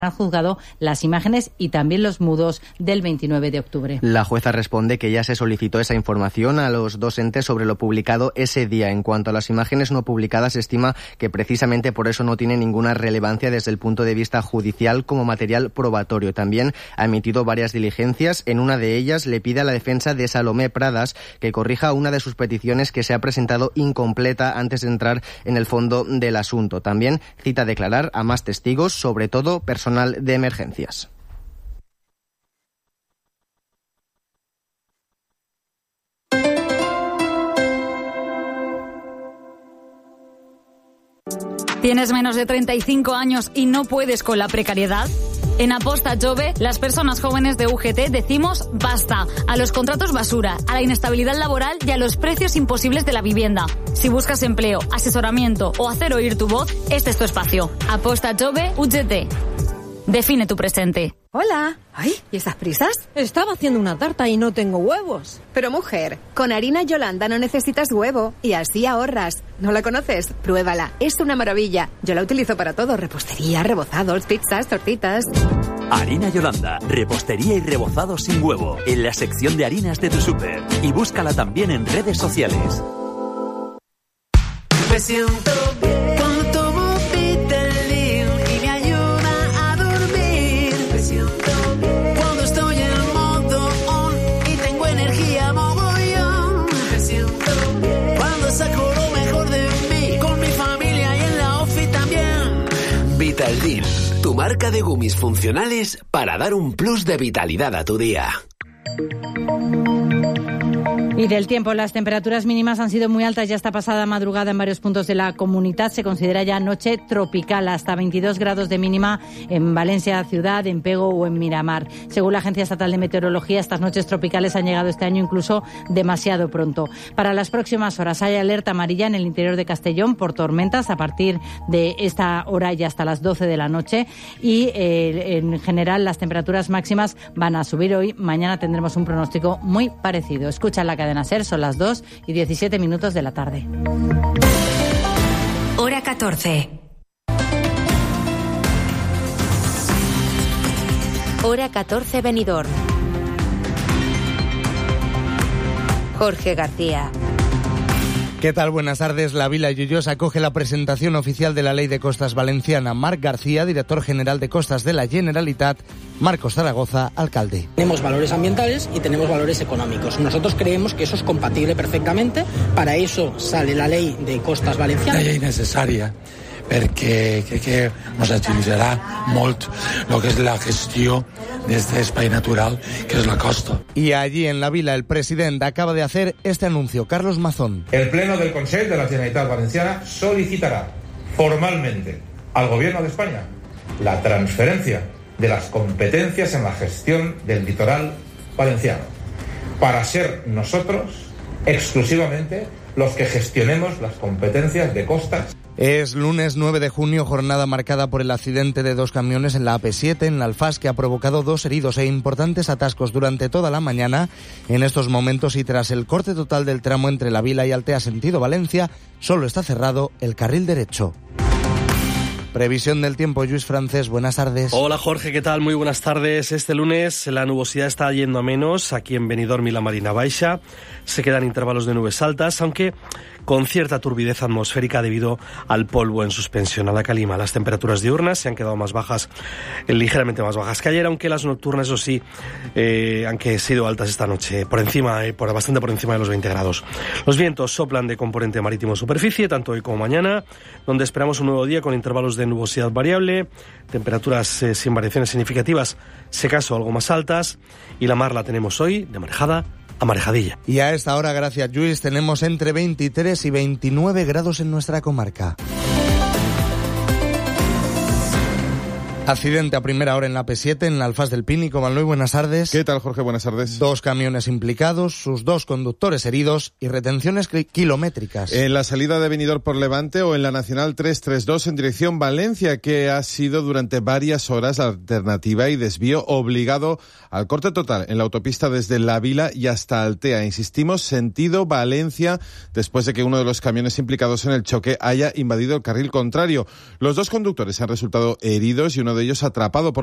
al juzgado las imágenes y también los mudos del 29 de octubre. La jueza responde que ya se solicitó esa información a los dos entes sobre lo publicado ese día. En cuanto a las imágenes no publicadas, estima que precisamente por eso no tiene ninguna relevancia desde el punto de vista judicial como material probatorio. También ha emitido varias diligencias. En una de ellas le pide a la defensa de Salomé Pradas que corrija una de sus peticiones que se ha presentado incompleta antes de entrar en el fondo del asunto. También cita declarar a más testigos, sobre todo personal de emergencias. ¿Tienes menos de 35 años y no puedes con la precariedad? En Aposta Jove, las personas jóvenes de UGT decimos basta a los contratos basura, a la inestabilidad laboral y a los precios imposibles de la vivienda. Si buscas empleo, asesoramiento o hacer oír tu voz, este es tu espacio. Aposta Jove UGT. Define tu presente. Hola. Ay, ¿y estas prisas? Estaba haciendo una tarta y no tengo huevos. Pero mujer, con harina Yolanda no necesitas huevo y así ahorras. ¿No la conoces? Pruébala, es una maravilla. Yo la utilizo para todo, repostería, rebozados, pizzas, tortitas. Harina Yolanda, repostería y rebozados sin huevo, en la sección de harinas de tu súper. Y búscala también en redes sociales. Me siento bien. Vitaldin, tu marca de gumis funcionales para dar un plus de vitalidad a tu día. Y del tiempo, las temperaturas mínimas han sido muy altas ya esta pasada madrugada en varios puntos de la comunidad. Se considera ya noche tropical, hasta 22 grados de mínima en Valencia ciudad, en Pego o en Miramar. Según la Agencia Estatal de Meteorología, estas noches tropicales han llegado este año incluso demasiado pronto. Para las próximas horas hay alerta amarilla en el interior de Castellón por tormentas a partir de esta hora y hasta las 12 de la noche. Y en general las temperaturas máximas van a subir hoy. Mañana tendremos un pronóstico muy parecido. Escucha la cadena SER, son las 2:17 de la tarde. Hora 14. Hora 14 Benidorm. Jorge García. ¿Qué tal? Buenas tardes. La Vila Lloyosa acoge la presentación oficial de la Ley de Costas Valenciana. Marc García, director general de Costas de la Generalitat. Marcos Zaragoza, alcalde. Tenemos valores ambientales y tenemos valores económicos. Nosotros creemos que eso es compatible perfectamente. Para eso sale la Ley de Costas Valenciana. Una llei necessària perquè crec que ens agilitzarà molt lo que és la gestió d'este espai natural que és la costa. Y allí en la Vila el presidente acaba de hacer este anuncio. Carlos Mazón. El Pleno del Consell de la Generalitat Valenciana solicitará formalmente al Gobierno de España la transferencia de las competencias en la gestión del litoral valenciano para ser nosotros exclusivamente los que gestionemos las competencias de costas. Es lunes 9 de junio, jornada marcada por el accidente de dos camiones en la AP7 en Alfás que ha provocado 2 heridos e importantes atascos durante toda la mañana. En estos momentos y tras el corte total del tramo entre la Vila y Altea sentido Valencia, solo está cerrado el carril derecho. Previsión del tiempo, Lluís Francés, buenas tardes. Hola Jorge, ¿qué tal? Muy buenas tardes. Este lunes la nubosidad está yendo a menos aquí en Benidorm y la Marina Baixa. Se quedan intervalos de nubes altas, aunque con cierta turbidez atmosférica debido al polvo en suspensión, a la calima. Las temperaturas diurnas se han quedado más bajas, ligeramente más bajas que ayer, aunque las nocturnas, eso sí, han sido altas esta noche, bastante por encima de los 20 grados. Los vientos soplan de componente marítimo superficie, tanto hoy como mañana, donde esperamos un nuevo día con intervalos de nubosidad variable, temperaturas sin variaciones significativas, si acaso algo más altas, y la mar la tenemos hoy de marejada a marejadilla. Y a esta hora, gracias Lluís, tenemos entre 23 y 29 grados en nuestra comarca. Accidente a primera hora en la P7, en la Alfás del Pínico. Manloy, buenas tardes. ¿Qué tal, Jorge? Buenas tardes. 2 camiones implicados, sus 2 conductores heridos y retenciones kilométricas. En la salida de Benidorm por Levante o en la Nacional 332 en dirección Valencia, que ha sido durante varias horas la alternativa y desvío obligado al corte total en la autopista desde La Vila y hasta Altea. Insistimos, sentido Valencia, después de que uno de los camiones implicados en el choque haya invadido el carril contrario. Los 2 conductores han resultado heridos y uno de de ellos atrapado por